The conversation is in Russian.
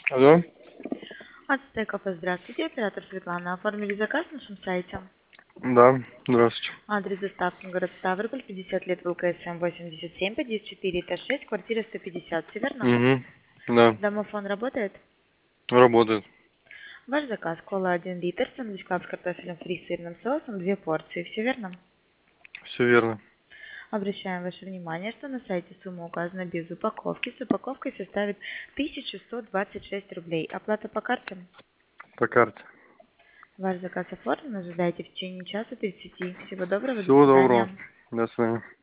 Алло? От Стекопа, здравствуйте, оператор Светлана. Оформили заказ на нашем сайте. Да, здравствуйте. Адрес доставки город Ставрополь, 50 лет ВЛКСМ 87, подъезд 4, этаж 6, квартира 150, все верно? Угу. Да, Домофон работает? работает. Ваш заказ, кола 1 литр, сэндвич клаб с картофелем фри с сырным соусом, 2 порции, все верно? Все верно. Обращаем ваше внимание, что на сайте сумма указана без упаковки, с упаковкой составит 1126 рублей. Оплата по карте? По карте. Ваш заказ оформлен, ожидайте в течение часа 30. Всего доброго, до Всего доброго. свидания. До свидания.